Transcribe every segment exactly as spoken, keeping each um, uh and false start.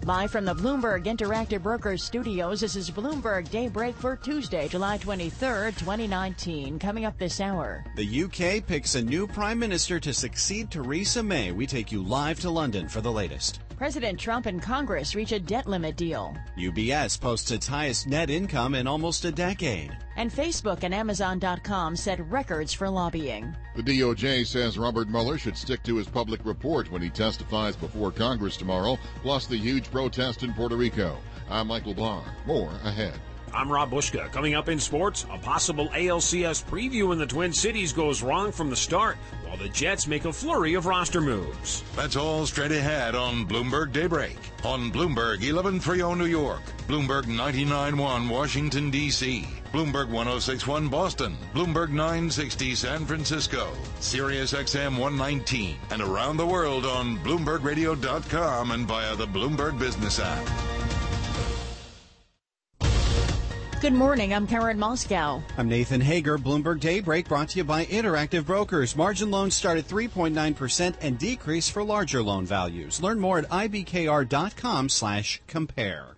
Live from the Bloomberg Interactive Brokers studios, this is Bloomberg Daybreak for Tuesday, July twenty-third, twenty nineteen. Coming up this hour. The U K picks a new prime minister to succeed Theresa May. We take you live to London for the latest. President Trump and Congress reach a debt limit deal. U B S posts its highest net income in almost a decade. And Facebook and Amazon dot com set records for lobbying. The D O J says Robert Mueller should stick to his public report when he testifies before Congress tomorrow, plus the huge protest in Puerto Rico. I'm Michael Barr. More ahead. I'm Rob Bushka. Coming up in sports, a possible A L C S preview in the Twin Cities goes wrong from the start, while the Jets make a flurry of roster moves. That's all straight ahead on Bloomberg Daybreak. On Bloomberg eleven thirty New York, Bloomberg ninety-nine point one Washington, D C, Bloomberg one oh six point one Boston, Bloomberg nine sixty San Francisco, Sirius X M one nineteen, and around the world on Bloomberg Radio dot com and via the Bloomberg Business app. Good morning. I'm Karen Moscow. I'm Nathan Hager. Bloomberg Daybreak brought to you by Interactive Brokers. Margin loans start at three point nine percent and decrease for larger loan values. Learn more at I B K R dot com slash compare.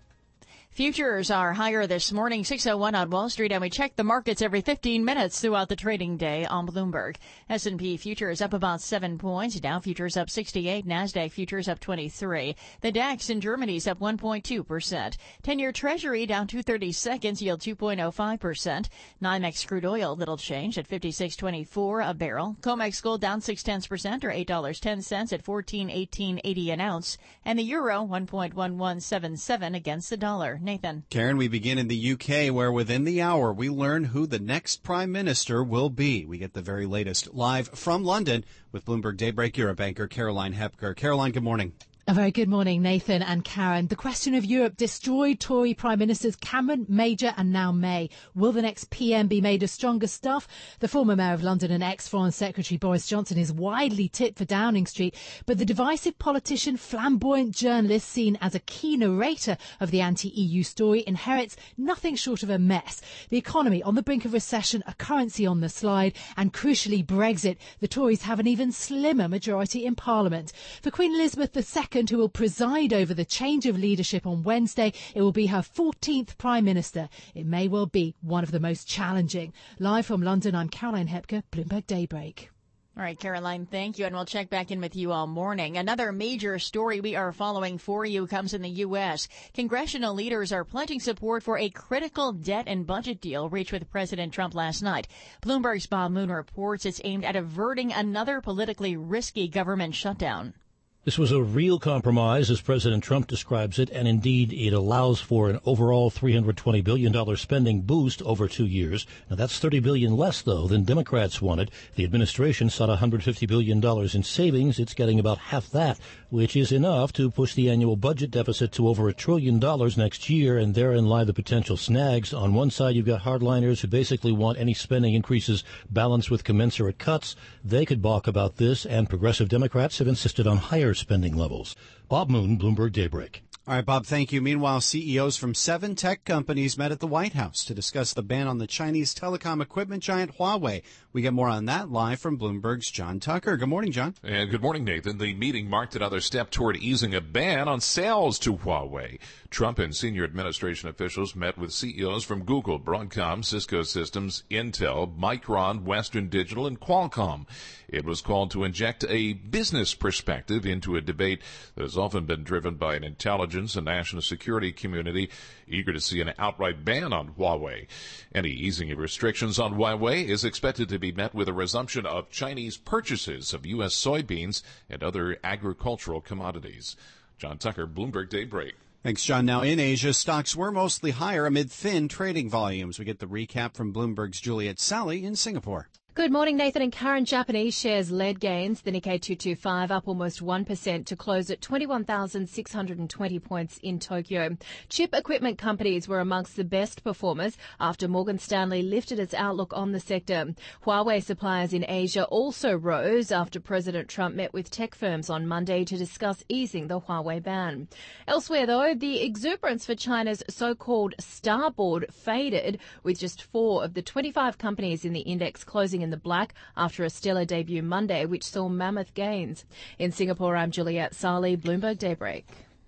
Futures are higher this morning, six oh one on Wall Street, and we check the markets every fifteen minutes throughout the trading day on Bloomberg. S and P futures up about seven points. Dow futures up sixty-eight. NASDAQ futures up twenty-three. The DAX in Germany's up one point two percent. ten-year Treasury down two thirty seconds, yield two point oh five percent. NYMEX crude oil, little change at fifty-six twenty-four a barrel. COMEX gold down six tenths percent or eight dollars and ten cents at fourteen eighteen eighty an ounce. And the euro one point one one seven seven against the dollar. Nathan. Karen, we begin in the U K, where within the hour we learn who the next prime minister will be. We get the very latest live from London with Bloomberg Daybreak Europe anchor Caroline Hepker. Caroline, good morning. A very good morning, Nathan and Karen. The question of Europe destroyed Tory Prime Ministers Cameron, Major and now May. Will the next P M be made of stronger stuff? The former Mayor of London and ex-Foreign Secretary Boris Johnson is widely tipped for Downing Street, but the divisive politician, flamboyant journalist seen as a key narrator of the anti-E U story inherits nothing short of a mess. The economy on the brink of recession, a currency on the slide, and crucially Brexit. The Tories have an even slimmer majority in Parliament. For Queen Elizabeth the Second, who will preside over the change of leadership on Wednesday, it will be her fourteenth Prime Minister. It may well be one of the most challenging. Live from London, I'm Caroline Hepker, Bloomberg Daybreak. All right, Caroline, thank you, and we'll check back in with you all morning. Another major story we are following for you comes in the U S. Congressional leaders are pledging support for a critical debt and budget deal reached with President Trump last night. Bloomberg's Bob Moon reports it's aimed at averting another politically risky government shutdown. This was a real compromise, as President Trump describes it, and indeed it allows for an overall three hundred twenty billion dollars spending boost over two years. Now, that's thirty billion dollars less, though, than Democrats wanted. The administration sought one hundred fifty billion dollars in savings. It's getting about half that, which is enough to push the annual budget deficit to over a trillion dollars next year, and therein lie the potential snags. On one side, you've got hardliners who basically want any spending increases balanced with commensurate cuts. They could balk about this, and progressive Democrats have insisted on higher spending levels. Bob Moon, Bloomberg Daybreak. All right, Bob, thank you. Meanwhile, C E Os from seven tech companies met at the White House to discuss the ban on the Chinese telecom equipment giant Huawei. We get more on that live from Bloomberg's John Tucker. Good morning, John. And good morning, Nathan. The meeting marked another step toward easing a ban on sales to Huawei. Trump and senior administration officials met with C E Os from Google, Broadcom, Cisco Systems, Intel, Micron, Western Digital, and Qualcomm. It was called to inject a business perspective into a debate that has often been driven by an intelligence and national security community eager to see an outright ban on Huawei. Any easing of restrictions on Huawei is expected to be met with a resumption of Chinese purchases of U S soybeans and other agricultural commodities. John Tucker, Bloomberg Daybreak. Thanks, John. Now, in Asia, stocks were mostly higher amid thin trading volumes. We get the recap from Bloomberg's Juliet Sally in Singapore. Good morning, Nathan and Karen. Japanese shares led gains. The Nikkei two twenty-five up almost one percent to close at twenty-one thousand six hundred twenty points in Tokyo. Chip equipment companies were amongst the best performers after Morgan Stanley lifted its outlook on the sector. Huawei suppliers in Asia also rose after President Trump met with tech firms on Monday to discuss easing the Huawei ban. Elsewhere, though, the exuberance for China's so-called starboard faded, with just four of the twenty-five companies in the index closing in the black after a stellar debut Monday, which saw mammoth gains. In Singapore, I'm Juliet Sali, Bloomberg Daybreak.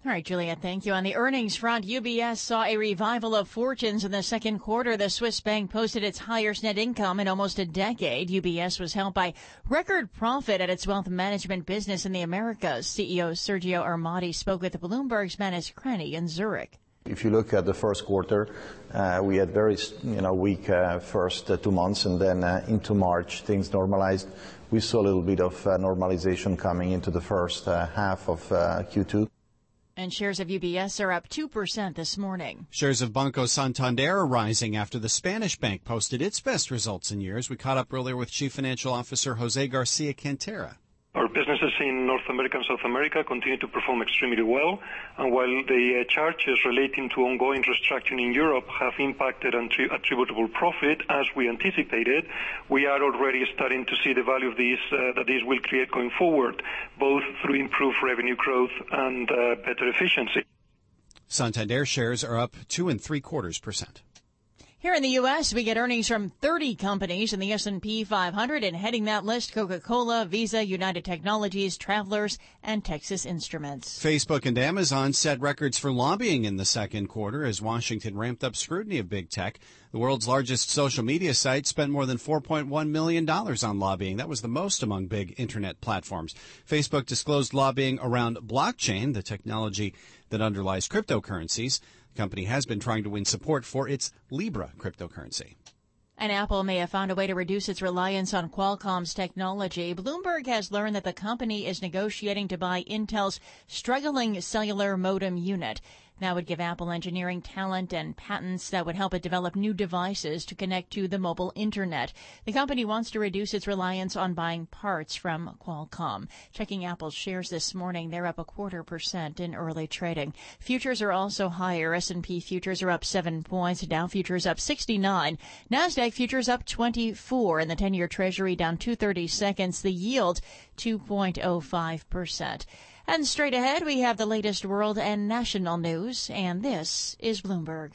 All right, Julia, thank you. On the earnings front, U B S saw a revival of fortunes in the second quarter. The Swiss bank posted its highest net income in almost a decade. U B S was helped by record profit at its wealth management business in the Americas. C E O Sergio Armati spoke with Bloomberg's Manus Cranny in Zurich. If you look at the first quarter, uh, we had very, you know, weak uh, first uh, two months, and then uh, into March things normalized. We saw a little bit of uh, normalization coming into the first uh, half of uh, Q two. And shares of U B S are up two percent this morning. Shares of Banco Santander are rising after the Spanish bank posted its best results in years. We caught up earlier with Chief Financial Officer Jose Garcia Cantera. Our businesses in North America and South America continue to perform extremely well, and while the uh, charges relating to ongoing restructuring in Europe have impacted attri- attributable profit as we anticipated, we are already starting to see the value of these uh, that these will create going forward, both through improved revenue growth and uh, better efficiency. Santander shares are up two and three quarters percent. Here in the U S, we get earnings from thirty companies in the S and P five hundred, and heading that list, Coca-Cola, Visa, United Technologies, Travelers, and Texas Instruments. Facebook and Amazon set records for lobbying in the second quarter as Washington ramped up scrutiny of big tech. The world's largest social media site spent more than four point one million dollars on lobbying. That was the most among big internet platforms. Facebook disclosed lobbying around blockchain, the technology that underlies cryptocurrencies. The company has been trying to win support for its Libra cryptocurrency. And Apple may have found a way to reduce its reliance on Qualcomm's technology. Bloomberg has learned that the company is negotiating to buy Intel's struggling cellular modem unit. That would give Apple engineering talent and patents that would help it develop new devices to connect to the mobile internet. The company wants to reduce its reliance on buying parts from Qualcomm. Checking Apple's shares this morning, they're up a quarter percent in early trading. Futures are also higher. S and P futures are up seven points. Dow futures up sixty-nine. NASDAQ futures up twenty-four. And the ten-year Treasury down two thirty-seconds. The yield two point oh five percent. And straight ahead, we have the latest world and national news, and this is Bloomberg.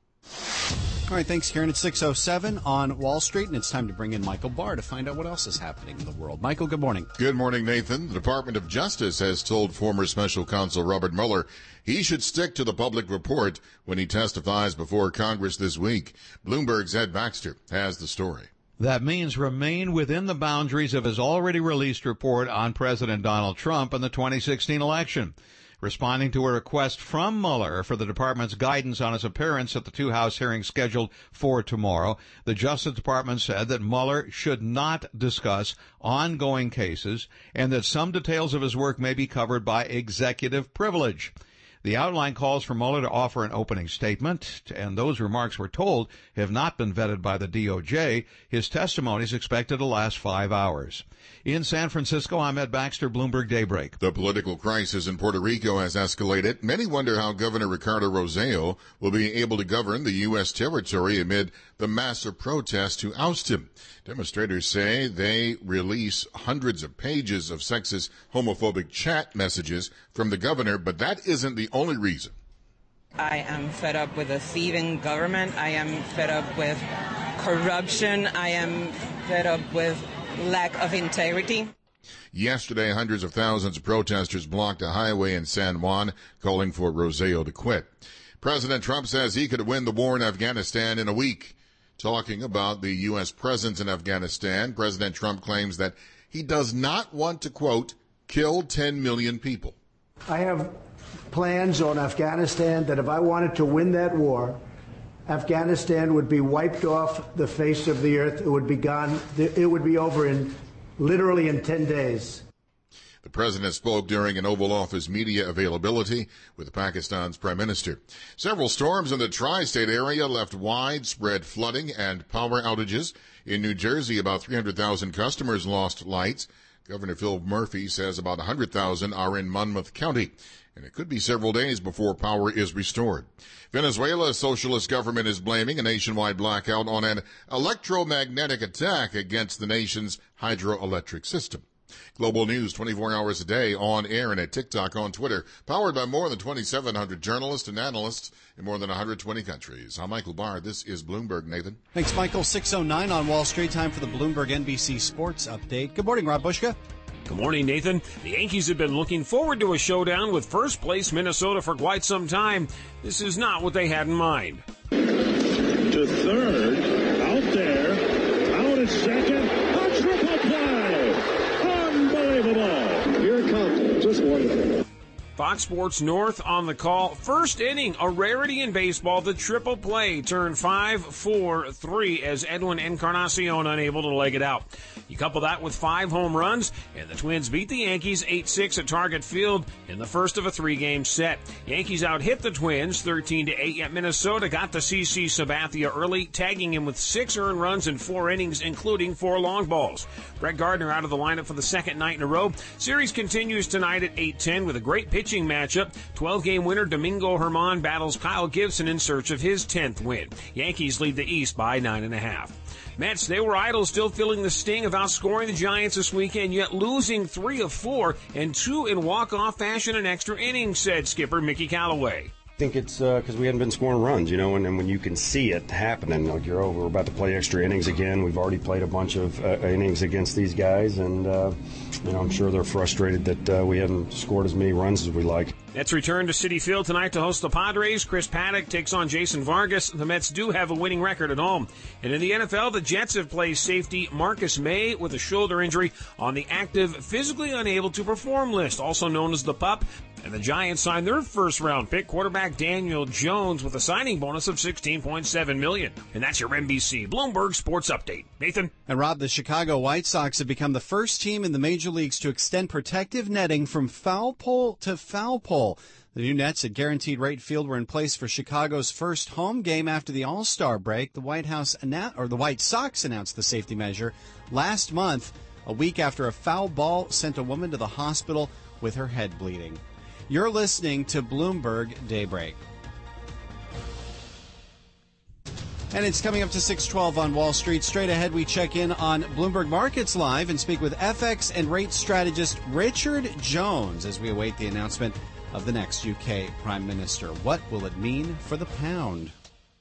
All right, thanks, Karen. It's six oh seven on Wall Street, and it's time to bring in Michael Barr to find out what else is happening in the world. Michael, good morning. Good morning, Nathan. The Department of Justice has told former Special Counsel Robert Mueller he should stick to the public report when he testifies before Congress this week. Bloomberg's Ed Baxter has the story. That means remain within the boundaries of his already released report on President Donald Trump and the twenty sixteen election. Responding to a request from Mueller for the department's guidance on his appearance at the two House hearings scheduled for tomorrow, the Justice Department said that Mueller should not discuss ongoing cases and that some details of his work may be covered by executive privilege. The outline calls for Mueller to offer an opening statement, and those remarks, we're told, have not been vetted by the D O J. His testimony is expected to last five hours. In San Francisco, I'm Ed Baxter, Bloomberg Daybreak. The political crisis in Puerto Rico has escalated. Many wonder how Governor Ricardo Rossello will be able to govern the U S territory amid the massive protests to oust him. Demonstrators say they release hundreds of pages of sexist, homophobic chat messages from the governor, but that isn't the only reason. I am fed up with a thieving government. I am fed up with corruption. I am fed up with lack of integrity. Yesterday, hundreds of thousands of protesters blocked a highway in San Juan, calling for Rossello to quit. President Trump says he could win the war in Afghanistan in a week. Talking about the U S presence in Afghanistan, President Trump claims that he does not want to, quote, kill ten million people. I have plans on Afghanistan that if I wanted to win that war, Afghanistan would be wiped off the face of the earth. It would be gone. It would be over in literally in ten days. The president spoke during an Oval Office media availability with Pakistan's prime minister. Several storms in the tri-state area left widespread flooding and power outages. In New Jersey, about three hundred thousand customers lost lights. Governor Phil Murphy says about one hundred thousand are in Monmouth County, and it could be several days before power is restored. Venezuela's socialist government is blaming a nationwide blackout on an electromagnetic attack against the nation's hydroelectric system. Global news twenty-four hours a day, on air and at TikTok, on Twitter, powered by more than twenty-seven hundred journalists and analysts in more than one hundred twenty countries. I'm Michael Barr. This is Bloomberg. Nathan. Thanks, Michael. six oh nine on Wall Street. Time for the Bloomberg N B C Sports Update. Good morning, Rob Bushka. Good morning, Nathan. The Yankees have been looking forward to a showdown with first-place Minnesota for quite some time. This is not what they had in mind. To third, out there, out at second, a triple play! Unbelievable! Here it comes, just wonderful. Fox Sports North on the call. First inning, a rarity in baseball. The triple play turned five four three as Edwin Encarnacion unable to leg it out. You couple that with five home runs, and the Twins beat the Yankees eight six at Target Field in the first of a three-game set. Yankees out-hit the Twins thirteen to eight, yet Minnesota got to C C Sabathia early, tagging him with six earned runs in four innings, including four long balls. Brett Gardner out of the lineup for the second night in a row. Series continues tonight at eight ten with a great pitch matchup. twelve-game winner Domingo Germán battles Kyle Gibson in search of his tenth win. Yankees lead the East by nine and a half. Mets, they were idle, still feeling the sting of outscoring the Giants this weekend, yet losing three of four and two in walk-off fashion in extra innings, said skipper Mickey Callaway. I think it's because uh, we hadn't been scoring runs, you know, and, and when you can see it happening, like you're over, we're about to play extra innings again. We've already played a bunch of uh, innings against these guys, and, uh, you know, I'm sure they're frustrated that uh, we haven't scored as many runs as we like. Mets return to Citi Field tonight to host the Padres. Chris Paddock takes on Jason Vargas. The Mets do have a winning record at home. And in the N F L, the Jets have placed safety Marcus May with a shoulder injury on the active, physically unable to perform list, also known as the PUP. And the Giants signed their first-round pick, quarterback Daniel Jones, with a signing bonus of sixteen point seven million dollars. And that's your N B C Bloomberg Sports Update. Nathan? And Rob, the Chicago White Sox have become the first team in the major leagues to extend protective netting from foul pole to foul pole. The new nets at Guaranteed Rate Field were in place for Chicago's first home game after the All-Star break. The White House annou- or the White Sox announced the safety measure last month, a week after a foul ball sent a woman to the hospital with her head bleeding. You're listening to Bloomberg Daybreak. And it's coming up to six twelve on Wall Street. Straight ahead, we check in on Bloomberg Markets Live and speak with F X and rate strategist Richard Jones as we await the announcement of the next U K Prime Minister. What will it mean for the pound?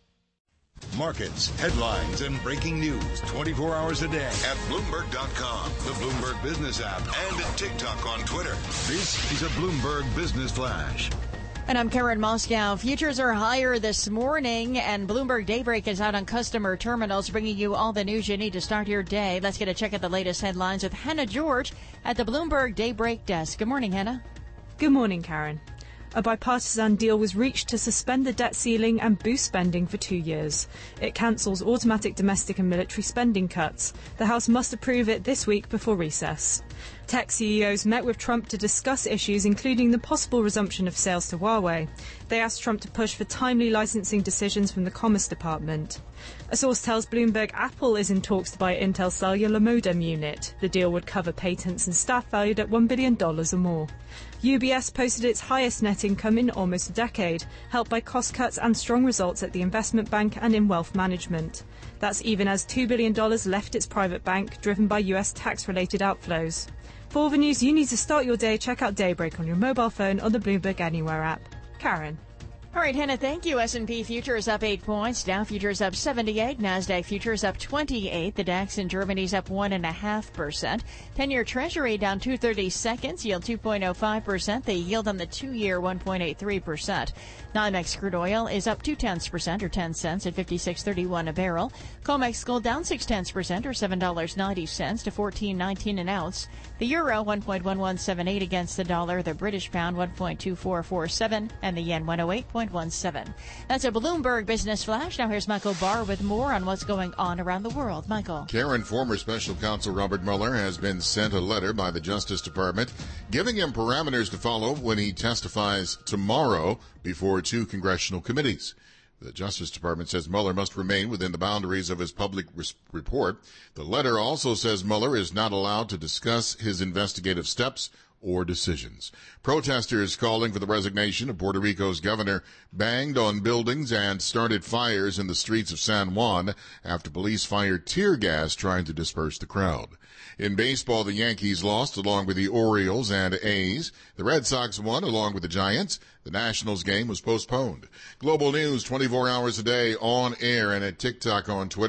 Markets, headlines, and breaking news twenty-four hours a day at Bloomberg dot com, the Bloomberg Business app, and at TikTok on Twitter. This is a Bloomberg Business Flash. And I'm Karen Moscow. Futures are higher this morning, and Bloomberg Daybreak is out on customer terminals, bringing you all the news you need to start your day. Let's get a check at the latest headlines with Hannah George at the Bloomberg Daybreak desk. Good morning, Hannah. Good morning, Karen. A bipartisan deal was reached to suspend the debt ceiling and boost spending for two years. It cancels automatic domestic and military spending cuts. The House must approve it this week before recess. Tech C E Os met with Trump to discuss issues including the possible resumption of sales to Huawei. They asked Trump to push for timely licensing decisions from the Commerce Department. A source tells Bloomberg Apple is in talks to buy Intel's cellular modem unit. The deal would cover patents and staff valued at one billion dollars or more. U B S posted its highest net income in almost a decade, helped by cost cuts and strong results at the investment bank and in wealth management. That's even as two billion dollars left its private bank, driven by U S tax-related outflows. For all the news you need to start your day, check out Daybreak on your mobile phone or the Bloomberg Anywhere app. Karen. All right, Hannah, thank you. S and P futures up eight points. Dow futures up seventy-eight. NASDAQ futures up twenty-eight. The DAX in Germany's up one point five percent. ten-year Treasury down two thirty-seconds, yield two point oh five percent. The yield on the two-year one point eight three percent. NYMEX crude oil is up two tenths percent or ten cents at fifty-six thirty-one a barrel. COMEX gold down six tenths percent or seven dollars and ninety cents to fourteen nineteen an ounce. The euro one point one one seven eight against the dollar. The British pound one point two four four seven and the yen one oh eight point one seven. That's a Bloomberg Business Flash. Now here's Michael Barr with more on what's going on around the world. Michael. Karen, former special counsel Robert Mueller has been sent a letter by the Justice Department giving him parameters to follow when he testifies tomorrow before two congressional committees. The Justice Department says Mueller must remain within the boundaries of his public res- report. The letter also says Mueller is not allowed to discuss his investigative steps or decisions. Protesters calling for the resignation of Puerto Rico's governor banged on buildings and started fires in the streets of San Juan after police fired tear gas trying to disperse the crowd. In baseball, the Yankees lost along with the Orioles and A's. The Red Sox won along with the Giants. The Nationals game was postponed. Global news twenty-four hours a day on air and at TikTok on Twitter.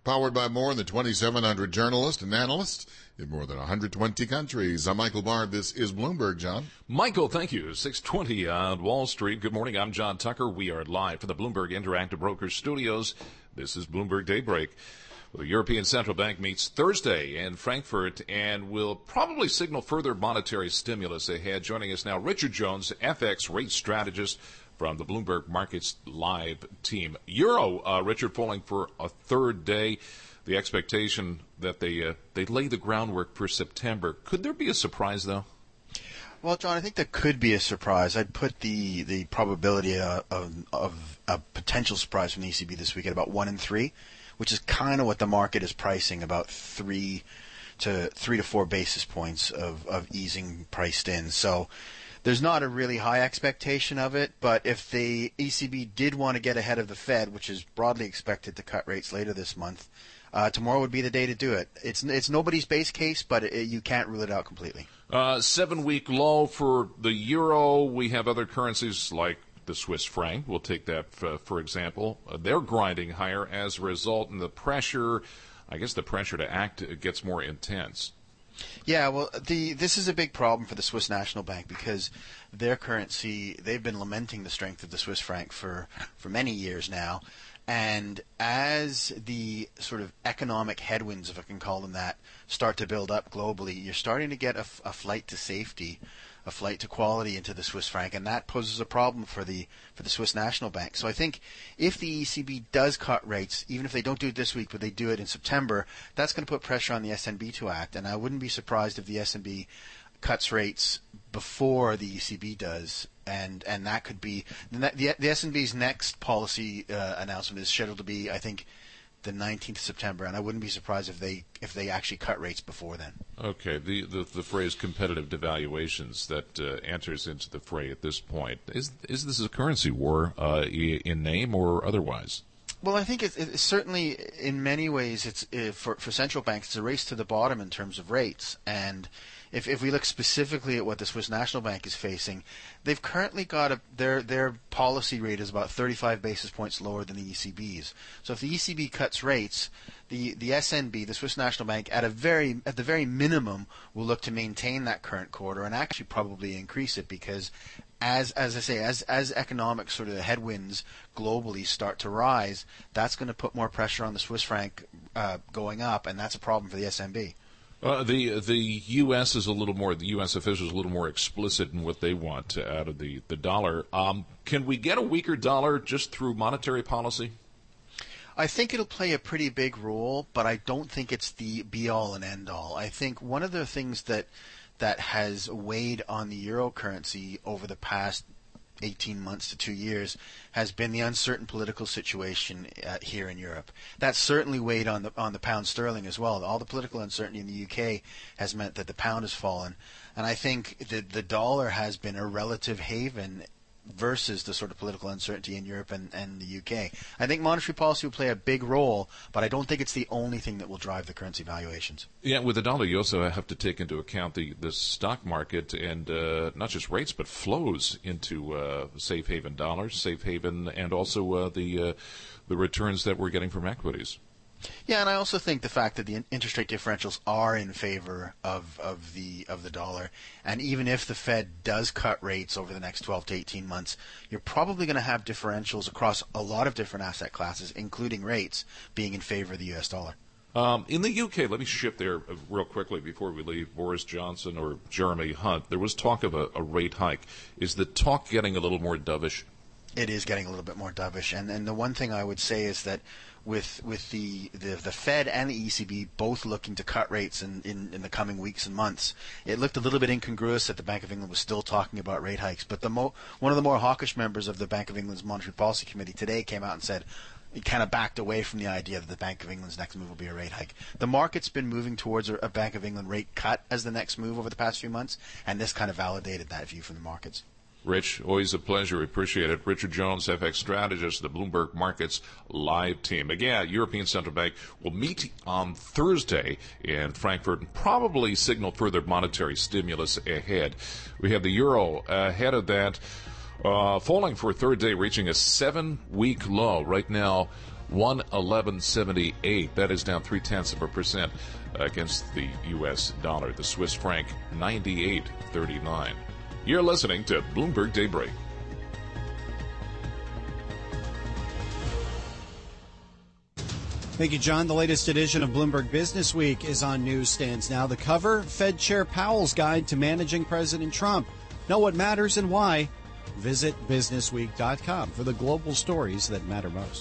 powered by more than twenty-seven hundred journalists and analysts in more than one hundred twenty countries. I'm Michael Bard. This is Bloomberg, John. Michael, thank you. six twenty on Wall Street. Good morning. I'm John Tucker. We are live from the Bloomberg Interactive Brokers studios. This is Bloomberg Daybreak. Well, the European Central Bank meets Thursday in Frankfurt and will probably signal further monetary stimulus ahead. Joining us now, Richard Jones, F X rate strategist from the Bloomberg Markets Live team. Euro, uh, Richard, falling for a third day. The expectation that they uh, they lay the groundwork for September. Could there be a surprise, though? Well, John, I think there could be a surprise. I'd put the, the probability of, of, of a potential surprise from the E C B this week at about one in three, which is kind of what the market is pricing, about three to three to four basis points of, of easing priced in. So there's not a really high expectation of it, but if the E C B did want to get ahead of the Fed, which is broadly expected to cut rates later this month, uh, tomorrow would be the day to do it. It's it's nobody's base case, but it, you can't rule it out completely. Uh, seven-week low for the euro. We have other currencies like the Swiss franc. We'll take that, uh, for example. Uh, they're grinding higher as a result, and the pressure, I guess the pressure to act gets more intense. Yeah, well, the this is a big problem for the Swiss National Bank because their currency, they've been lamenting the strength of the Swiss franc for, for many years now. And as the sort of economic headwinds, if I can call them that, start to build up globally, you're starting to get a, a flight to safety, a flight to quality into the Swiss franc, and that poses a problem for the for the Swiss National Bank. So I think if the E C B does cut rates, even if they don't do it this week, but they do it in September, that's going to put pressure on the S N B to act. And I wouldn't be surprised if the S N B cuts rates before the E C B does, and and that could be the the, the S N B's next policy uh, announcement is scheduled to be, I think, the nineteenth of September, and I wouldn't be surprised if they if they actually cut rates before then. Okay, the the, the phrase competitive devaluations that uh, enters into the fray at this point, is is this a currency war uh, in name or otherwise? Well, I think it's, it's certainly in many ways it's uh, for for central banks it's a race to the bottom in terms of rates. And if if we look specifically at what the Swiss National Bank is facing, they've currently got a their their policy rate is about thirty-five basis points lower than the E C B's. So if the E C B cuts rates, the the S N B, the Swiss National Bank, at a very at the very minimum will look to maintain that current quarter and actually probably increase it because as as I say, as as economic sort of headwinds globally start to rise, that's going to put more pressure on the Swiss franc uh, going up, and that's a problem for the S N B. Uh, the the U S is a little more. The U S officials are a little more explicit in what they want out of the the dollar. Um, can we get a weaker dollar just through monetary policy? I think it'll play a pretty big role, but I don't think it's the be all and end all. I think one of the things that that has weighed on the euro currency over the past eighteen months to two years has been the uncertain political situation uh, here in Europe. That's certainly weighed on the on the pound sterling as well. All the political uncertainty in the U K has meant that the pound has fallen, and I think that the dollar has been a relative haven versus the sort of political uncertainty in Europe and, and the U K. I think monetary policy will play a big role, but I don't think it's the only thing that will drive the currency valuations. Yeah, with the dollar, you also have to take into account the, the stock market and uh, not just rates, but flows into uh, safe haven dollars, safe haven, and also uh, the uh, the returns that we're getting from equities. Yeah, and I also think the fact that the interest rate differentials are in favor of, of the of the dollar, and even if the Fed does cut rates over the next twelve to eighteen months, you're probably going to have differentials across a lot of different asset classes, including rates, being in favor of the U S dollar. Um, in the U K, let me shift there real quickly before we leave Boris Johnson or Jeremy Hunt. There was talk of a, a rate hike. Is the talk getting a little more dovish? It is getting a little bit more dovish, and and the one thing I would say is that with with the, the, the Fed and the E C B both looking to cut rates in, in, in the coming weeks and months, it looked a little bit incongruous that the Bank of England was still talking about rate hikes. But the mo- one of the more hawkish members of the Bank of England's Monetary Policy Committee today came out and said he kind of backed away from the idea that the Bank of England's next move will be a rate hike. The market's been moving towards a, a Bank of England rate cut as the next move over the past few months, and this kind of validated that view from the markets. Rich, always a pleasure. Appreciate it. Richard Jones, F X strategist, the Bloomberg Markets Live team. Again, European Central Bank will meet on Thursday in Frankfurt and probably signal further monetary stimulus ahead. We have the euro ahead of that, uh, falling for a third day, reaching a seven-week low. Right now, one eleven seventy-eight. That is down three tenths of a percent against the U S dollar. The Swiss franc, ninety-eight thirty-nine. You're listening to Bloomberg Daybreak. Thank you, John. The latest edition of Bloomberg Business Week is on newsstands now. The cover, Fed Chair Powell's Guide to Managing President Trump. Know what matters and why. Visit business week dot com for the global stories that matter most.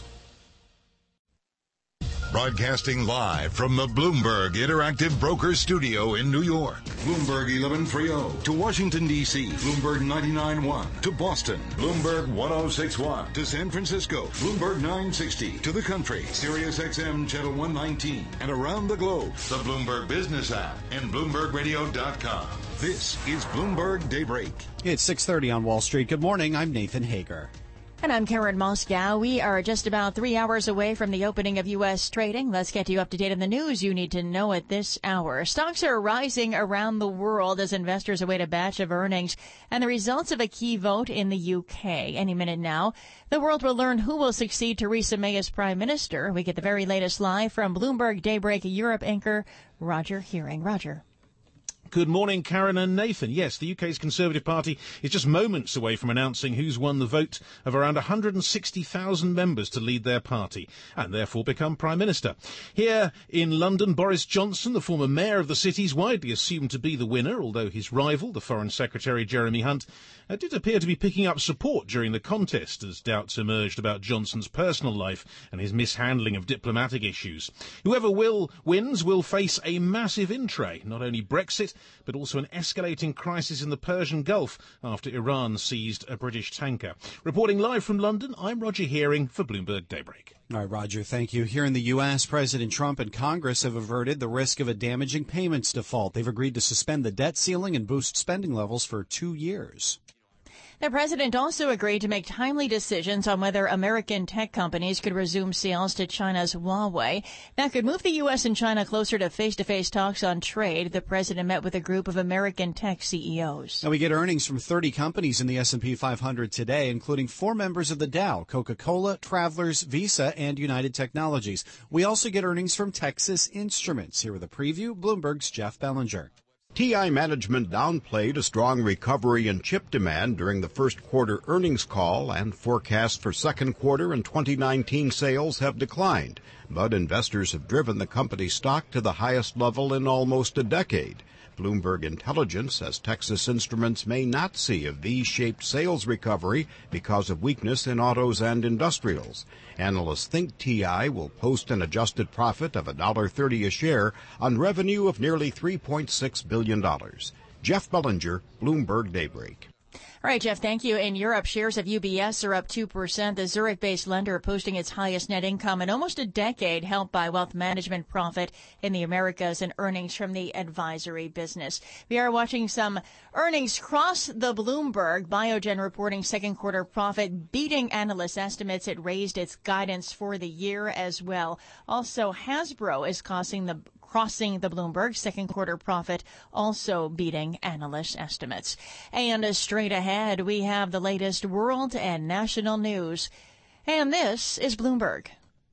Broadcasting live from the Bloomberg Interactive Brokers Studio in New York. Bloomberg eleven thirty to Washington, D C Bloomberg ninety-nine point one to Boston. Bloomberg ten sixty-one to San Francisco. Bloomberg nine sixty to the country. Sirius X M Channel one nineteen. And around the globe, the Bloomberg Business app and Bloomberg Radio dot com. This is Bloomberg Daybreak. It's six thirty on Wall Street. Good morning. I'm Nathan Hager. And I'm Karen Moscow. We are just about three hours away from the opening of U S trading. Let's get you up to date on the news you need to know at this hour. Stocks are rising around the world as investors await a batch of earnings and the results of a key vote in the U K. Any minute now, the world will learn who will succeed Theresa May as prime minister. We get the very latest live from Bloomberg Daybreak Europe anchor Roger Hearing. Roger. Good morning, Karen and Nathan. Yes, the U K's Conservative Party is just moments away from announcing who's won the vote of around one hundred sixty thousand members to lead their party and therefore become Prime Minister. Here in London, Boris Johnson, the former mayor of the city, is widely assumed to be the winner, although his rival, the Foreign Secretary Jeremy Hunt, uh, did appear to be picking up support during the contest as doubts emerged about Johnson's personal life and his mishandling of diplomatic issues. Whoever will wins will face a massive in-tray, not only Brexit, but also an escalating crisis in the Persian Gulf after Iran seized a British tanker. Reporting live from London, I'm Roger Hearing for Bloomberg Daybreak. All right, Roger, thank you. Here in the U S, President Trump and Congress have averted the risk of a damaging payments default. They've agreed to suspend the debt ceiling and boost spending levels for two years. The president also agreed to make timely decisions on whether American tech companies could resume sales to China's Huawei. That could move the U S and China closer to face-to-face talks on trade. The president met with a group of American tech C E Os. Now we get earnings from thirty companies in the S and P five hundred today, including four members of the Dow, Coca-Cola, Travelers, Visa, and United Technologies. We also get earnings from Texas Instruments. Here with a preview, Bloomberg's Jeff Bellinger. T I management downplayed a strong recovery in chip demand during the first quarter earnings call, and forecasts for second quarter and twenty nineteen sales have declined. But investors have driven the company's stock to the highest level in almost a decade. Bloomberg Intelligence says Texas Instruments may not see a V-shaped sales recovery because of weakness in autos and industrials. Analysts think T I will post an adjusted profit of one dollar thirty a share on revenue of nearly three point six billion dollars. Jeff Bellinger, Bloomberg Daybreak. All right, Jeff, thank you. In Europe, shares of U B S are up two percent. The Zurich-based lender posting its highest net income in almost a decade, helped by wealth management profit in the Americas and earnings from the advisory business. We are watching some earnings cross the Bloomberg. Biogen reporting second quarter profit, beating analyst estimates. It raised its guidance for the year as well. Also, Hasbro is causing the crossing the Bloomberg, second quarter profit also beating analyst estimates. And uh, straight ahead, we have the latest world and national news. And this is Bloomberg.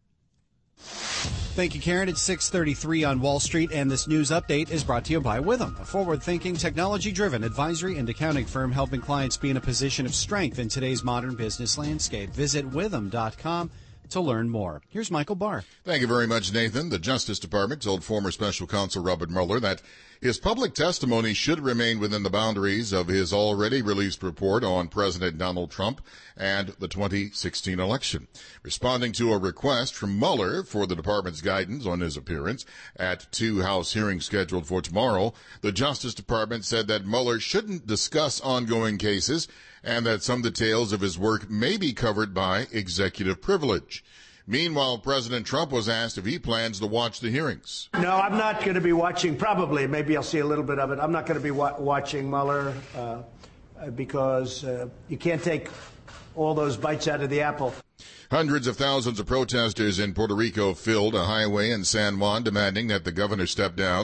Thank you, Karen. It's six thirty-three on Wall Street, and this news update is brought to you by Withum, a forward-thinking, technology-driven advisory and accounting firm helping clients be in a position of strength in today's modern business landscape. Visit withum dot com to learn more. Here's Michael Barr. Thank you very much, Nathan. The Justice Department told former Special Counsel Robert Mueller that his public testimony should remain within the boundaries of his already released report on President Donald Trump and the twenty sixteen election. Responding to a request from Mueller for the department's guidance on his appearance at two House hearings scheduled for tomorrow, the Justice Department said that Mueller shouldn't discuss ongoing cases and that some details of his work may be covered by executive privilege. Meanwhile, President Trump was asked if he plans to watch the hearings. No, I'm not going to be watching, probably, maybe I'll see a little bit of it. I'm not going to be wa- watching Mueller uh, because uh, you can't take all those bites out of the apple. Hundreds of thousands of protesters in Puerto Rico filled a highway in San Juan demanding that the governor step down.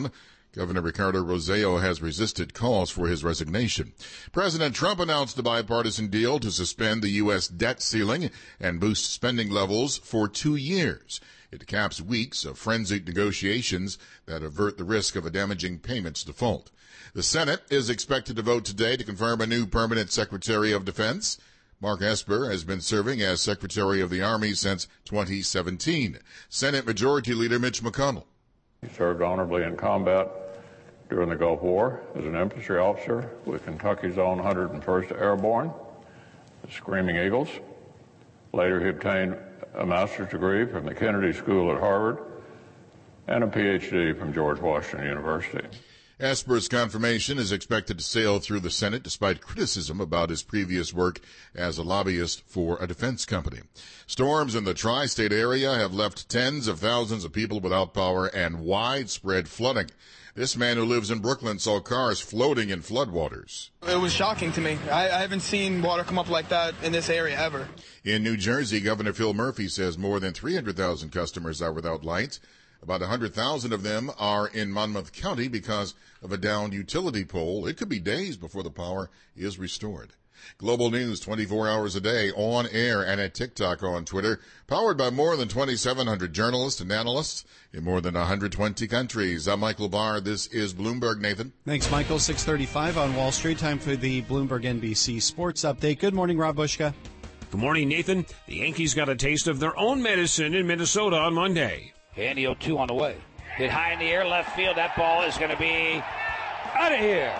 Governor Ricardo Rossello has resisted calls for his resignation. President Trump announced a bipartisan deal to suspend the U S debt ceiling and boost spending levels for two years. It caps weeks of frenzied negotiations that avert the risk of a damaging payments default. The Senate is expected to vote today to confirm a new permanent Secretary of Defense. Mark Esper has been serving as Secretary of the Army since twenty seventeen. Senate Majority Leader Mitch McConnell. He served honorably in combat during the Gulf War as an infantry officer with Kentucky's own one hundred first Airborne, the Screaming Eagles. Later, he obtained a master's degree from the Kennedy School at Harvard and a P H D from George Washington University. Esper's confirmation is expected to sail through the Senate despite criticism about his previous work as a lobbyist for a defense company. Storms in the tri-state area have left tens of thousands of people without power and widespread flooding. This man who lives in Brooklyn saw cars floating in floodwaters. It was shocking to me. I, I haven't seen water come up like that in this area ever. In New Jersey, Governor Phil Murphy says more than three hundred thousand customers are without light. About one hundred thousand of them are in Monmouth County because of a downed utility pole. It could be days before the power is restored. Global News twenty-four hours a day, on air and at TikTok on Twitter, powered by more than twenty-seven hundred journalists and analysts in more than one hundred twenty countries. I'm Michael Barr. This is Bloomberg. Nathan. Thanks, Michael. six thirty-five on Wall Street. Time for the Bloomberg N B C Sports Update. Good morning, Rob Bushka. Good morning, Nathan. The Yankees got a taste of their own medicine in Minnesota on Monday. Handy oh two on the way. Hit high in the air, left field. That ball is going to be out of here.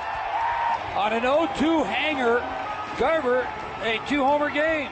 On an oh two hanger, Garver, a two-homer game.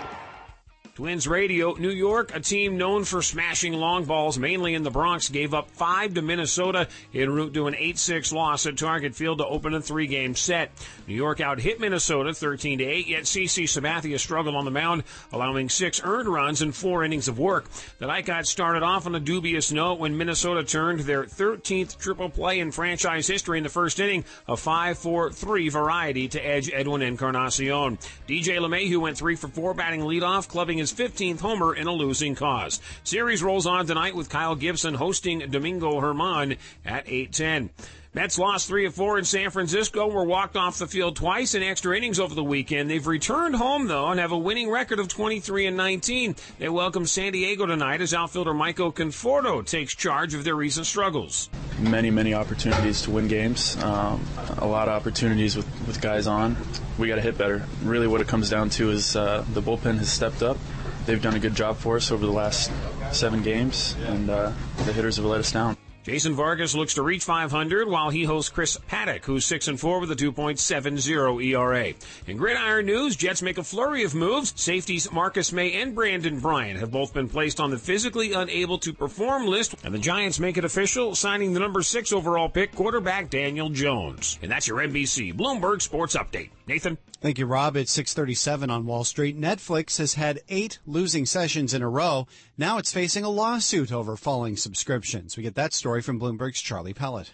Twins Radio, New York, a team known for smashing long balls, mainly in the Bronx, gave up five to Minnesota en route to an eight six loss at Target Field to open a three-game set. New York out-hit Minnesota thirteen to eight, yet C C Sabathia struggled on the mound, allowing six earned runs and four innings of work. The night got started off on a dubious note when Minnesota turned their thirteenth triple play in franchise history in the first inning, a five four three variety to edge Edwin Encarnacion. D J LeMahieu went three for four, batting leadoff, clubbing his fifteenth homer in a losing cause. Series rolls on tonight with Kyle Gibson hosting Domingo Germán at eight ten. Mets lost three of four in San Francisco, were walked off the field twice in extra innings over the weekend. They've returned home, though, and have a winning record of twenty-three and nineteen. They welcome San Diego tonight as outfielder Michael Conforto takes charge of their recent struggles. Many, many opportunities to win games. Um, a lot of opportunities with, with guys on. We got to hit better. Really what it comes down to is uh, the bullpen has stepped up. They've done a good job for us over the last seven games, and uh, the hitters have let us down. Jason Vargas looks to reach five hundred while he hosts Chris Paddock, who's six and four with a two point seven oh E R A. In gridiron news, Jets make a flurry of moves. Safeties Marcus May and Brandon Bryant have both been placed on the physically unable to perform list, and the Giants make it official, signing the number six overall pick, quarterback Daniel Jones. And that's your N B C Bloomberg Sports Update. Nathan? Thank you, Rob. It's six thirty-seven on Wall Street. Netflix has had eight losing sessions in a row. Now it's facing a lawsuit over falling subscriptions. We get that story from Bloomberg's Charlie Pellet.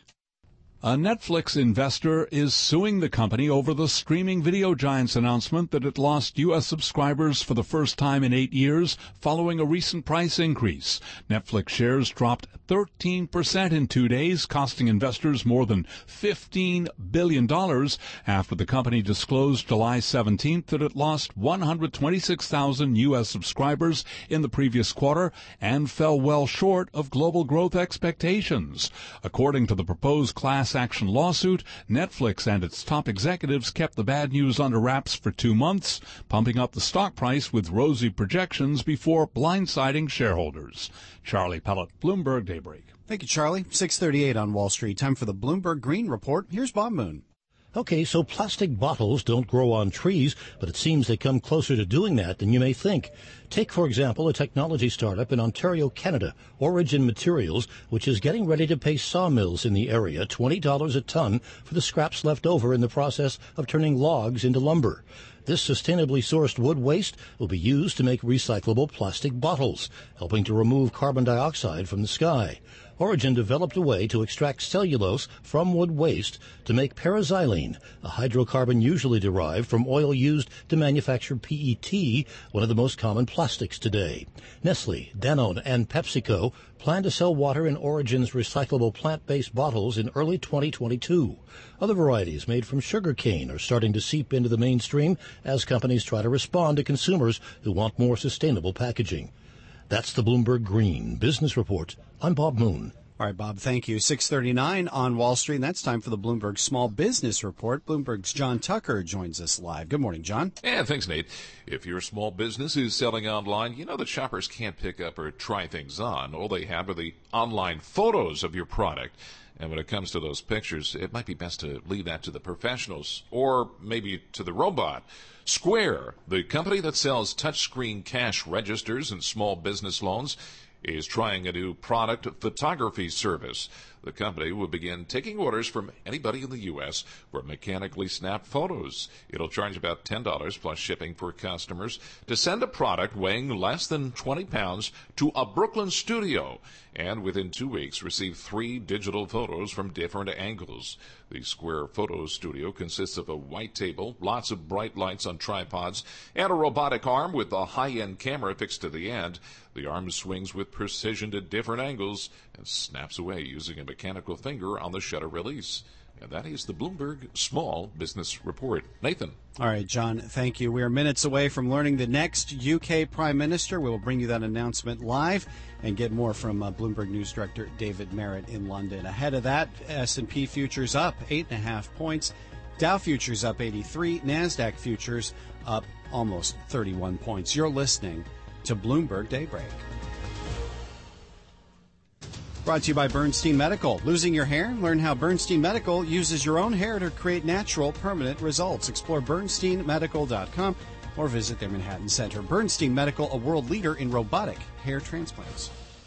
A Netflix investor is suing the company over the streaming video giant's announcement that it lost U S subscribers for the first time in eight years following a recent price increase. Netflix shares dropped thirteen percent in two days, costing investors more than fifteen billion dollars after the company disclosed July seventeenth that it lost one hundred twenty-six thousand U S subscribers in the previous quarter and fell well short of global growth expectations. According to the proposed class action lawsuit, Netflix and its top executives kept the bad news under wraps for two months, pumping up the stock price with rosy projections before blindsiding shareholders. Charlie Pellet, Bloomberg Daybreak. Thank you, Charlie. six thirty-eight on Wall Street. Time for the Bloomberg Green Report. Here's Bob Moon. Okay, so plastic bottles don't grow on trees, but it seems they come closer to doing that than you may think. Take, for example, a technology startup in Ontario, Canada, Origin Materials, which is getting ready to pay sawmills in the area twenty dollars a ton for the scraps left over in the process of turning logs into lumber. This sustainably sourced wood waste will be used to make recyclable plastic bottles, helping to remove carbon dioxide from the sky. Origin developed a way to extract cellulose from wood waste to make paraxylene, a hydrocarbon usually derived from oil used to manufacture P E T, one of the most common plastics today. Nestle, Danone, and PepsiCo plan to sell water in Origin's recyclable plant-based bottles in early twenty twenty-two. Other varieties made from sugar cane are starting to seep into the mainstream as companies try to respond to consumers who want more sustainable packaging. That's the Bloomberg Green Business Report. I'm Bob Moon. All right, Bob, thank you. six thirty-nine on Wall Street, and that's time for the Bloomberg Small Business Report. Bloomberg's John Tucker joins us live. Good morning, John. Yeah, thanks, Nate. If your small business is selling online, you know that shoppers can't pick up or try things on. All they have are the online photos of your product. And when it comes to those pictures, it might be best to leave that to the professionals or maybe to the robot. Square, the company that sells touchscreen cash registers and small business loans, is trying a new product photography service. The company will begin taking orders from anybody in the U S for mechanically snapped photos. It'll charge about ten dollars plus shipping for customers to send a product weighing less than twenty pounds to a Brooklyn studio, and within two weeks receive three digital photos from different angles. The Square Photo Studio consists of a white table, lots of bright lights on tripods, and a robotic arm with a high-end camera fixed to the end. The arm swings with precision to different angles and snaps away using a mechanical finger on the shutter release. And that is the Bloomberg Small Business Report. Nathan. All right, John, thank you. We are minutes away from learning the next U K Prime Minister. We will bring you that announcement live and get more from uh, Bloomberg News Director David Merritt in London. Ahead of that, S and P futures up eight and a half points. Dow futures up eighty-three. NASDAQ futures up almost thirty-one points. You're listening to Bloomberg Daybreak. Brought to you by Bernstein Medical. Losing your hair? Learn how Bernstein Medical uses your own hair to create natural, permanent results. Explore bernstein medical dot com or visit their Manhattan Center. Bernstein Medical, a world leader in robotic hair transplants.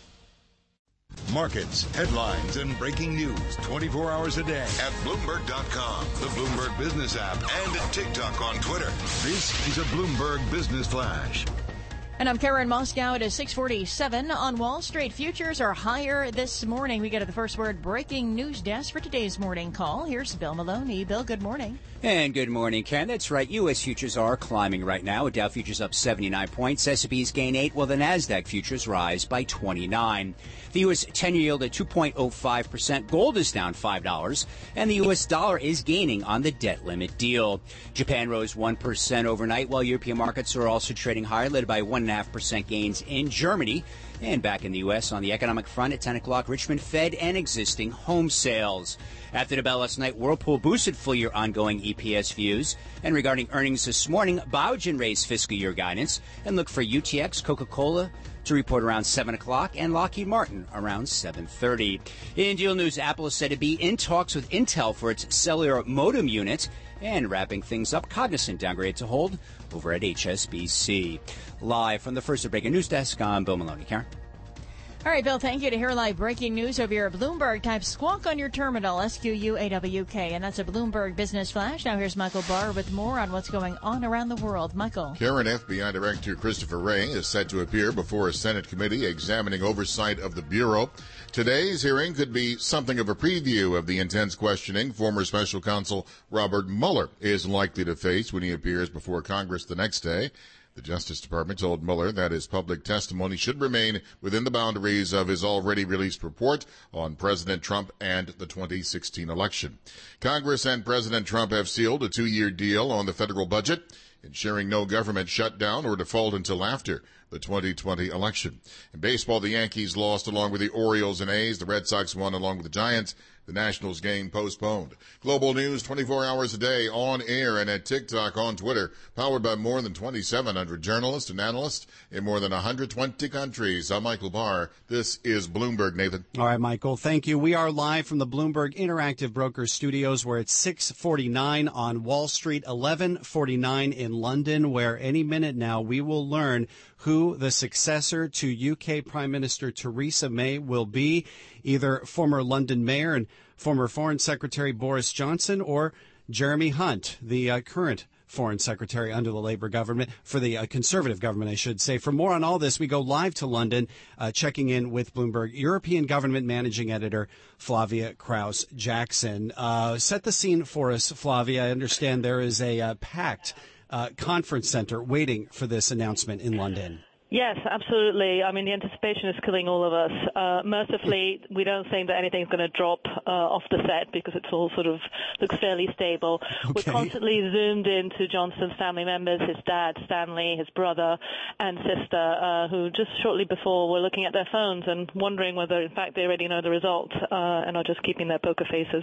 Markets, headlines, and breaking news twenty-four hours a day at Bloomberg dot com, the Bloomberg Business app, and at TikTok on Twitter. This is a Bloomberg Business Flash. And I'm Karen Moscow. It is six forty-seven on Wall Street. Futures are higher this morning. We go to the First Word breaking news desk for today's morning call. Here's Bill Maloney. Bill, good morning. And good morning, Karen. That's right. U S futures are climbing right now. With Dow futures up seventy-nine points. S and P's gain eight, while the NASDAQ futures rise by twenty-nine. The U S ten-year yield at two point oh five percent. Gold is down five dollars. And the U S dollar is gaining on the debt limit deal. Japan rose one percent overnight, while European markets are also trading higher, led by one point five percent gains in Germany. And back in the U S on the economic front at ten o'clock, Richmond Fed and existing home sales. After the bell last night, Whirlpool boosted full-year ongoing E P S views. And regarding earnings this morning, Biogen raised fiscal year guidance. And look for U T X, Coca-Cola to report around seven o'clock, and Lockheed Martin around seven thirty. In deal news, Apple is said to be in talks with Intel for its cellular modem unit. And wrapping things up, Cognizant downgraded to hold over at H S B C. Live from the First Breaking News Desk, I'm Bill Maloney. Karen? All right, Bill, thank you. To hear live breaking news over here at Bloomberg, type squawk on your terminal, S Q U A W K, and that's a Bloomberg Business Flash. Now here's Michael Barr with more on what's going on around the world. Michael. Karen, F B I Director Christopher Wray is set to appear before a Senate committee examining oversight of the Bureau. Today's hearing could be something of a preview of the intense questioning former special counsel Robert Mueller is likely to face when he appears before Congress the next day. The Justice Department told Mueller that his public testimony should remain within the boundaries of his already released report on President Trump and the twenty sixteen election. Congress and President Trump have sealed a two-year deal on the federal budget, ensuring no government shutdown or default until after the twenty twenty election. In baseball, the Yankees lost along with the Orioles and A's. The Red Sox won along with the Giants. The Nationals game postponed. Global news twenty-four hours a day on air and at TikTok, on Twitter, powered by more than twenty-seven hundred journalists and analysts in more than one hundred twenty countries. I'm Michael Barr. This is Bloomberg, Nathan. All right, Michael, thank you. We are live from the Bloomberg Interactive Brokers Studios. We're at six forty-nine on Wall Street, eleven forty-nine in London, where any minute now we will learn who the successor to U K Prime Minister Theresa May will be, either former London Mayor and former Foreign Secretary Boris Johnson or Jeremy Hunt, the uh, current foreign secretary under the Labour government, for the uh, conservative government, I should say. For more on all this, we go live to London, uh, checking in with Bloomberg European government managing editor Flavia Kraus-Jackson. Uh, set the scene for us, Flavia. I understand there is a uh, packed uh, conference center waiting for this announcement in London. Yes, absolutely. I mean, the anticipation is killing all of us. Uh, mercifully, we don't think that anything's going to drop uh, off the set because it's all sort of looks fairly stable. Okay. We're constantly zoomed into Johnson's family members, his dad, Stanley, his brother, and sister, uh, who just shortly before were looking at their phones and wondering whether, in fact, they already know the result uh, and are just keeping their poker faces.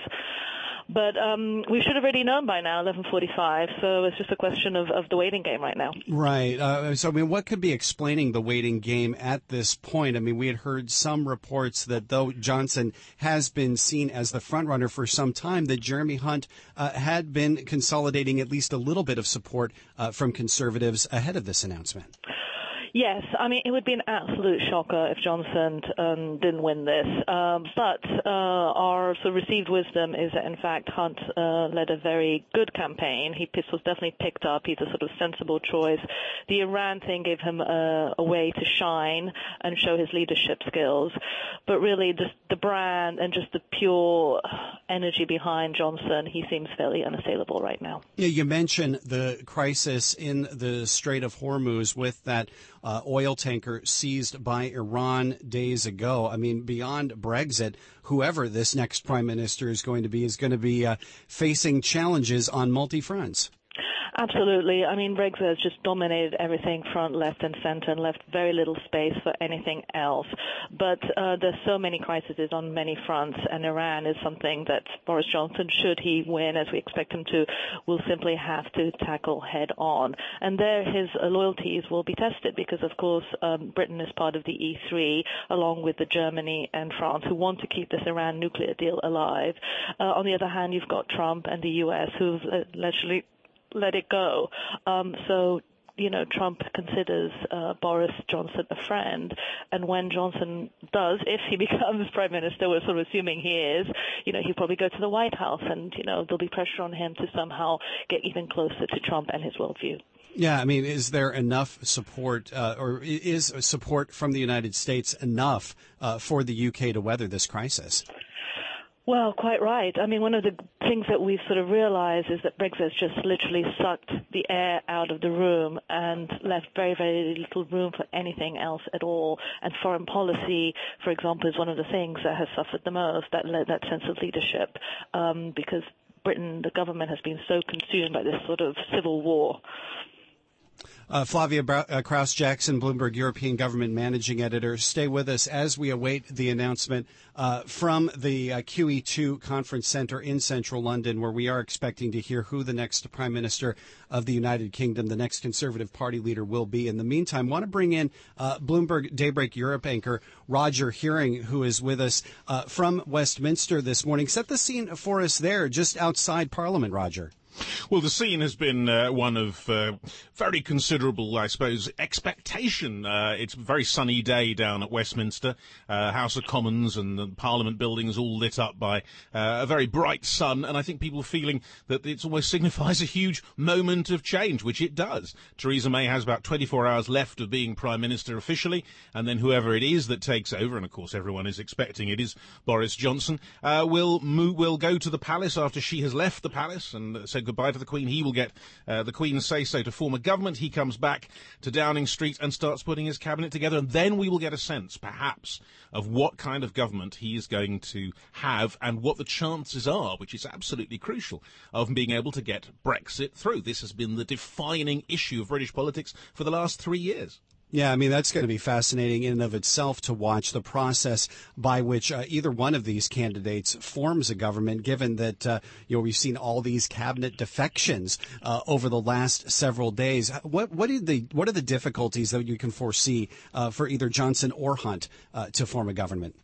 But um, we should have already known by now, eleven forty-five, so it's just a question of, of the waiting game right now. Right. Uh, so, I mean, what could be explaining the waiting game at this point? I mean, we had heard some reports that though Johnson has been seen as the frontrunner for some time, that Jeremy Hunt uh, had been consolidating at least a little bit of support uh, from conservatives ahead of this announcement. Yes, I mean, it would be an absolute shocker if Johnson um, didn't win this. Um, but uh, our sort of received wisdom is that, in fact, Hunt uh, led a very good campaign. He was definitely picked up. He's a sort of sensible choice. The Iran thing gave him a, a way to shine and show his leadership skills. But really, just the brand and just the pure energy behind Johnson, he seems fairly unassailable right now. Yeah, you mentioned the crisis in the Strait of Hormuz with that Uh, oil tanker seized by Iran days ago. I mean, beyond Brexit, whoever this next prime minister is going to be is going to be uh, facing challenges on multi-fronts. Absolutely. I mean, Brexit has just dominated everything front, left, and center and left very little space for anything else. But uh, there's so many crises on many fronts, and Iran is something that Boris Johnson, should he win, as we expect him to, will simply have to tackle head on. And there his uh, loyalties will be tested because, of course, um, Britain is part of the E three, along with the Germany and France, who want to keep this Iran nuclear deal alive. Uh, on the other hand, you've got Trump and the U S, who've uh, literally let it go. Um, so, you know, Trump considers uh, Boris Johnson a friend. And when Johnson does, if he becomes prime minister, we're sort of assuming he is, you know, he'll probably go to the White House and, you know, there'll be pressure on him to somehow get even closer to Trump and his worldview. Yeah, I mean, is there enough support uh, or is support from the United States enough uh, for the U K to weather this crisis? Well, quite right. I mean, one of the things that we've sort of realized is that Brexit has just literally sucked the air out of the room and left very, very little room for anything else at all. And foreign policy, for example, is one of the things that has suffered the most, that that sense of leadership, um, because Britain, the government, has been so consumed by this sort of civil war. Uh, Flavia Bra- uh, Kraus-Jackson, Bloomberg European Government Managing Editor. Stay with us as we await the announcement uh, from the uh, Q E two Conference Centre in central London, where we are expecting to hear who the next Prime Minister of the United Kingdom, the next Conservative Party leader, will be. In the meantime, I want to bring in uh, Bloomberg Daybreak Europe anchor Roger Hearing, who is with us uh, from Westminster this morning. Set the scene for us there, just outside Parliament, Roger. Well, the scene has been uh, one of uh, very considerable, I suppose, expectation. Uh, it's a very sunny day down at Westminster, uh, House of Commons and the Parliament buildings all lit up by uh, a very bright sun, and I think people are feeling that it almost signifies a huge moment of change, which it does. Theresa May has about twenty-four hours left of being Prime Minister officially, and then whoever it is that takes over, and of course everyone is expecting it is Boris Johnson, uh, will, move, will go to the palace after she has left the palace and said goodbye to the Queen. He will get uh, the Queen's say-so to form a government. He comes back to Downing Street and starts putting his cabinet together, and then we will get a sense, perhaps, of what kind of government he is going to have and what the chances are, which is absolutely crucial, of being able to get Brexit through. This has been the defining issue of British politics for the last three years. Yeah, I mean, that's going to be fascinating in and of itself to watch the process by which uh, either one of these candidates forms a government, given that, uh, you know, we've seen all these cabinet defections uh, over the last several days. What, what, are the, what are the difficulties that you can foresee uh, for either Johnson or Hunt uh, to form a government?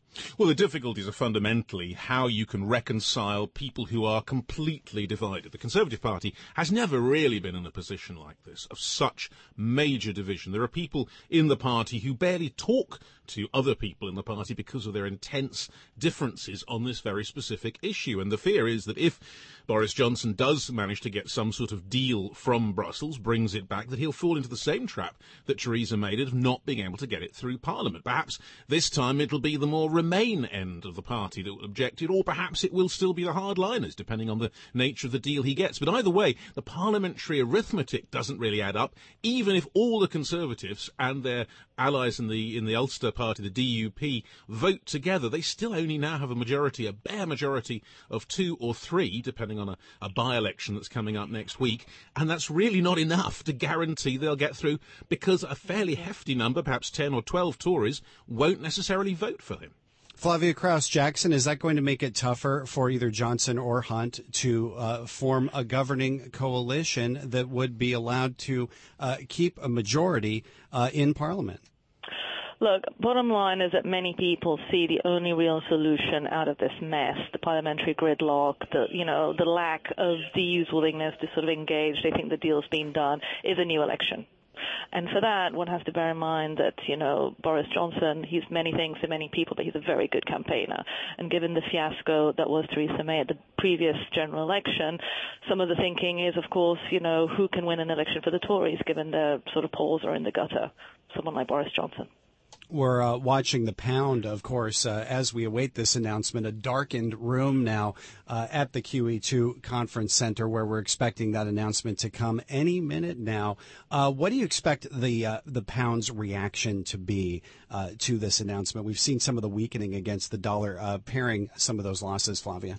Well, the difficulties are fundamentally how you can reconcile people who are completely divided. The Conservative Party has never really been in a position like this, of such major division. There are people in the party who barely talk to other people in the party because of their intense differences on this very specific issue. And the fear is that if Boris Johnson does manage to get some sort of deal from Brussels, brings it back, that he'll fall into the same trap that Theresa May did of not being able to get it through Parliament. Perhaps this time it'll be the more Remain end of the party that will object it, or perhaps it will still be the hardliners, depending on the nature of the deal he gets. But either way, the parliamentary arithmetic doesn't really add up. Even if all the Conservatives and their allies in the in the Ulster Party, the D U P, vote together, they still only now have a majority, a bare majority of two or three, depending on a, a by-election that's coming up next week. And that's really not enough to guarantee they'll get through, because a fairly hefty number, perhaps ten or twelve Tories, won't necessarily vote for him. Flavia Krauss-Jackson, is that going to make it tougher for either Johnson or Hunt to uh, form a governing coalition that would be allowed to uh, keep a majority uh, in Parliament? Look, bottom line is that many people see the only real solution out of this mess, the parliamentary gridlock, the, you know, the lack of the E U's willingness to sort of engage, they think the deal's been done, is a new election. And for that, one has to bear in mind that, you know, Boris Johnson, he's many things to many people, but he's a very good campaigner. And given the fiasco that was Theresa May at the previous general election, some of the thinking is, of course, you know, who can win an election for the Tories, given their sort of polls are in the gutter? Someone like Boris Johnson. We're uh, watching the pound, of course, uh, as we await this announcement, a darkened room now uh, at the Q E two Conference Center, where we're expecting that announcement to come any minute now. Uh, what do you expect the uh, the pound's reaction to be uh, to this announcement? We've seen some of the weakening against the dollar, uh, pairing some of those losses, Flavia.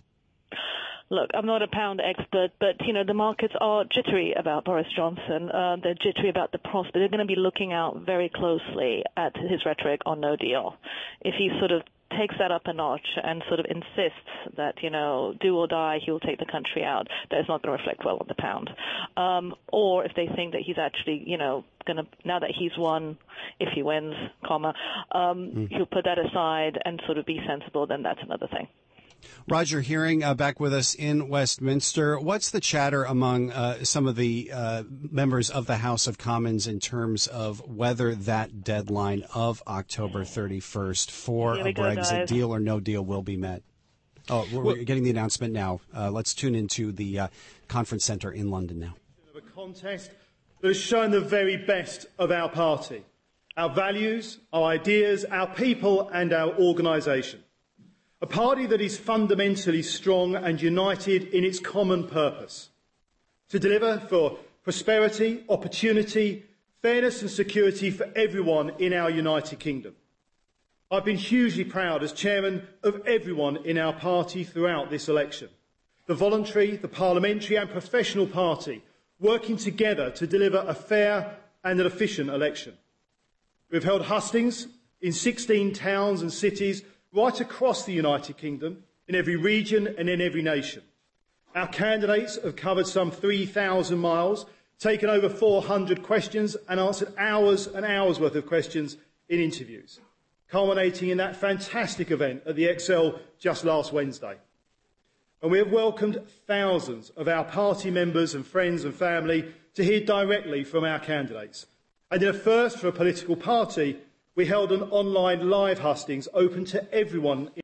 Look, I'm not a pound expert, but, you know, the markets are jittery about Boris Johnson. Uh, they're jittery about the prospect. They're going to be looking out very closely at his rhetoric on no deal. If he sort of takes that up a notch and sort of insists that, you know, do or die, he'll take the country out, that is not going to reflect well on the pound. Um, or if they think that he's actually, you know, going to, now that he's won, if he wins, comma, um, mm. he'll put that aside and sort of be sensible, then that's another thing. Roger Hearing, uh, back with us in Westminster. What's the chatter among uh, some of the uh, members of the House of Commons in terms of whether that deadline of October thirty-first for a Brexit deal or no deal will be met? Oh, we're, well, we're getting the announcement now. Uh, let's tune into the uh, conference centre in London now. A contest that has shown the very best of our party, our values, our ideas, our people and our organisation. A party that is fundamentally strong and united in its common purpose to deliver for prosperity, opportunity, fairness and security for everyone in our United Kingdom. I've been hugely proud as chairman of everyone in our party throughout this election. The voluntary, the parliamentary and professional party working together to deliver a fair and an efficient election. We've held hustings in sixteen towns and cities right across the United Kingdom, in every region and in every nation. Our candidates have covered some three thousand miles, taken over four hundred questions and answered hours and hours worth of questions in interviews, culminating in that fantastic event at the E X L just last Wednesday. And we have welcomed thousands of our party members and friends and family to hear directly from our candidates. And in a first for a political party, we held an online live hustings open to everyone